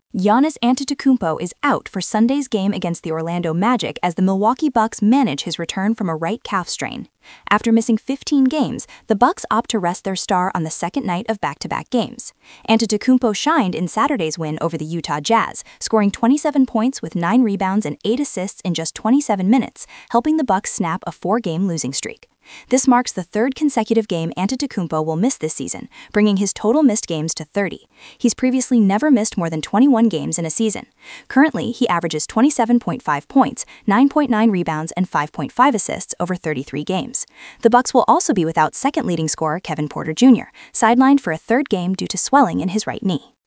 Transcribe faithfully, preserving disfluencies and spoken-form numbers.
Giannis Antetokounmpo is out for Sunday's game against the Orlando Magic as the Milwaukee Bucks manage his return from a right calf strain. After missing fifteen games, the Bucks opt to rest their star on the second night of back-to-back games. Antetokounmpo shined in Saturday's win over the Utah Jazz, scoring twenty-seven points with nine rebounds and eight assists in just twenty-seven minutes, helping the Bucks snap a four-game losing streak. This marks the third consecutive game Antetokounmpo will miss this season, bringing his total missed games to thirty. He's previously never missed more than twenty-one games in a season. Currently, he averages twenty-seven point five points, nine point nine rebounds, and five point five assists over thirty-three games. The Bucks will also be without second leading scorer Kevin Porter Junior, sidelined for a third game due to swelling in his right knee.